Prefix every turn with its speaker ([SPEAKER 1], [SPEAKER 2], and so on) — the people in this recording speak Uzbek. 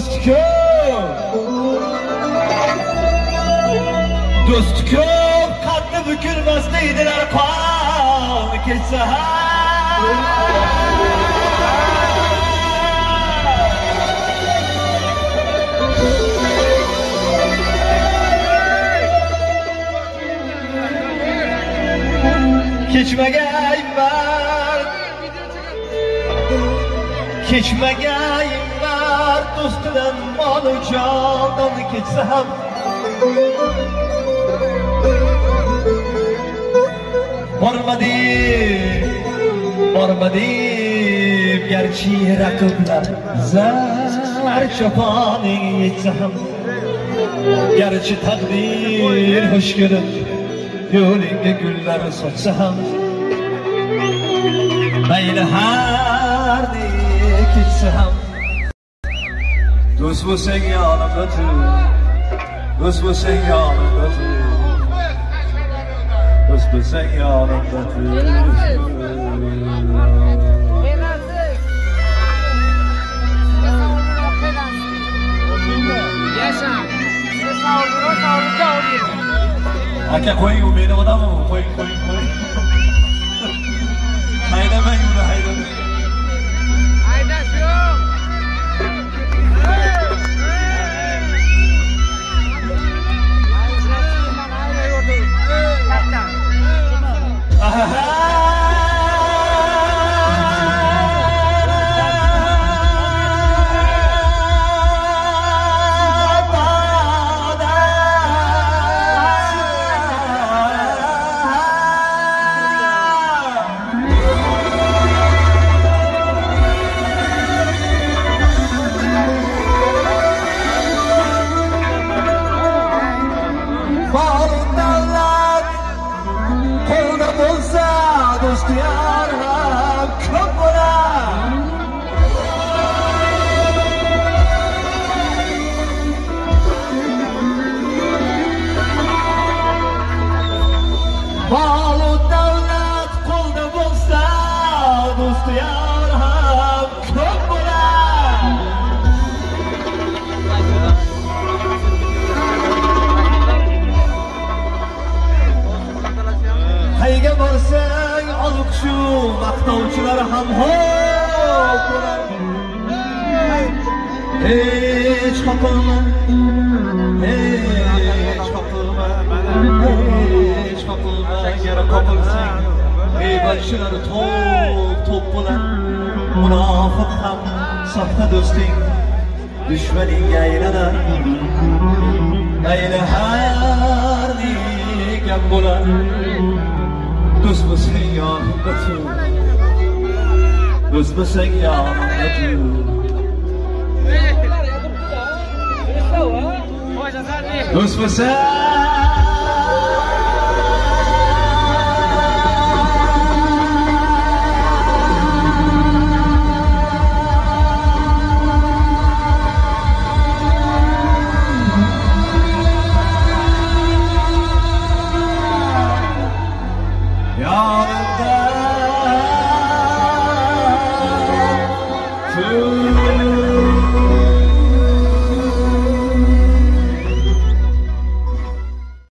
[SPEAKER 1] do'st ko'p qaddi bukilmas deydilar qon ketsa kechmagayimlar do'stidan mol-u jondan ketsa ham bormadim garchi raqiblar zar choponing yetsa ham garchi taqdir xush ko'rib yo'lingga gullar sochsa ham mayli har ne ketsa ham do'st bo'lsang yonimda tur do'st bo'lsang yonimda tur do'st bo'lsang yonimda tur aka qo'ying u meni odamim qo'ying haydamang uni haydamang qayga borsang olib shu maqtovchilar ham ho'p bo'lar hech qoqilma agar qoqilsang g'iybatchilar to'p bo'lar munofiq ham soxta do'sting dushmaningga aylanar mayli har ne gap bo'lar do'st bo'lsang yonimda tur do'st bo'lsang yonimda tur do'st bo'lsang